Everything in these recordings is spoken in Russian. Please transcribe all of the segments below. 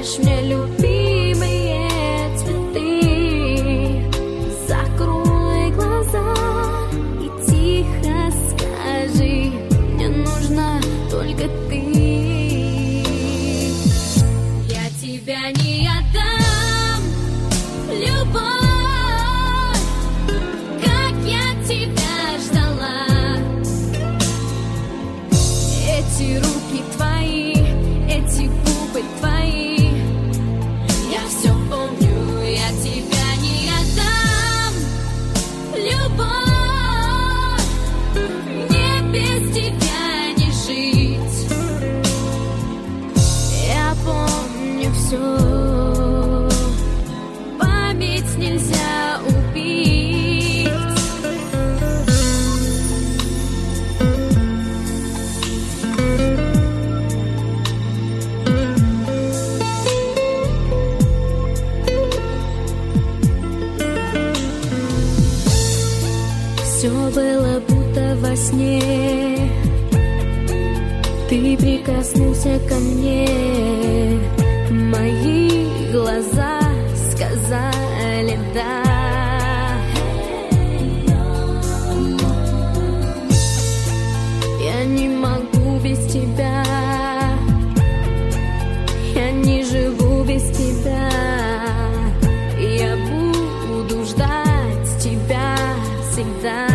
даришь мне любимые цветы. Закрой глаза и тихо скажи: мне нужна только ты. Я тебя не отдам, любовь, как я тебя ждала. Эти руки твои, эти губы твои, я все помню. Я тебя не отдам, любовь, мне без тебя не жить. Я помню все, память нельзя убить. Все было будто во сне, ты прикоснулся ко мне, мои глаза сказали да. Я не могу без тебя, я не живу без тебя. Я буду ждать тебя всегда.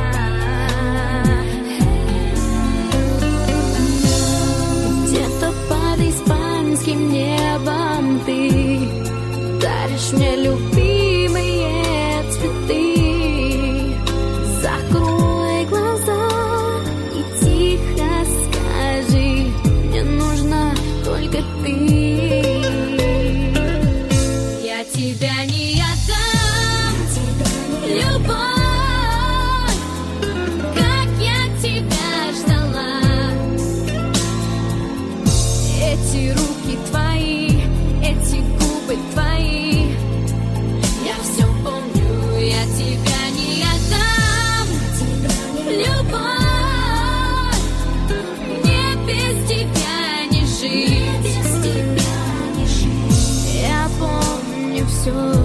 Где-то под испанским небом ты даришь мне любимые цветы. Закрой глаза и тихо скажи: мне нужна только ты. Я тебя не отдам, любовь, как я тебя ждала. Эти руки твои, эти губы твои, я все помню. Я тебя не отдам, любовь, мне без тебя не жить. Я помню все.